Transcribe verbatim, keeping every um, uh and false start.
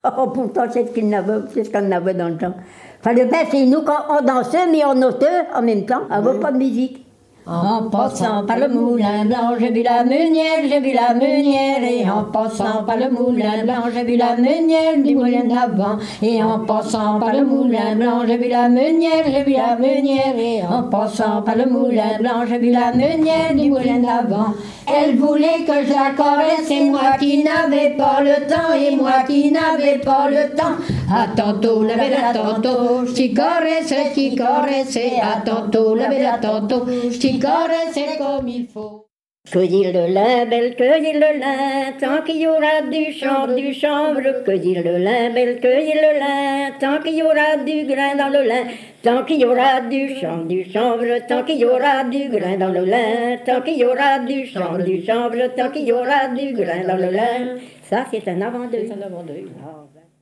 Oh, pourtant, c'est ce qu'il n'avait, c'est ce qu'on avait dans le temps. Fallait bien, c'est nous quand on dansait, mais on notait en même temps, avec pas de musique. En passant par le moulin blanc, j'ai vu la meunière, j'ai vu la meunière. Et en passant par le moulin blanc, j'ai vu la meunière du moulin d'avant. Et en passant par le moulin blanc, j'ai vu la meunière, j'ai vu la meunière. Et en passant par le moulin blanc, j'ai vu la meunière du moulin d'avant. Elle voulait que je la caresse, et moi qui n'avais pas le temps, et moi qui n'avais pas le temps. À tantôt, la belle, à tantôt, je t'y caressais, je t'y caressais. À tantôt, la belle, à tantôt, je t'y caressais comme il faut. Cueillir le lin, belle, cueillir le lin, tant qu'il y aura du chanvre, du chanvre. Cueillir le lin, belle, cueillir le lin, tant qu'il y aura du grain dans le lin. Tant qu'il y aura du chanvre, du chanvre, tant qu'il y aura du grain dans le lin. Tant qu'il y aura du chanvre, du chanvre, tant qu'il y aura du grain dans le lin. Ça, c'est un avant-deux. C'est un avant-deux. Ah, ben.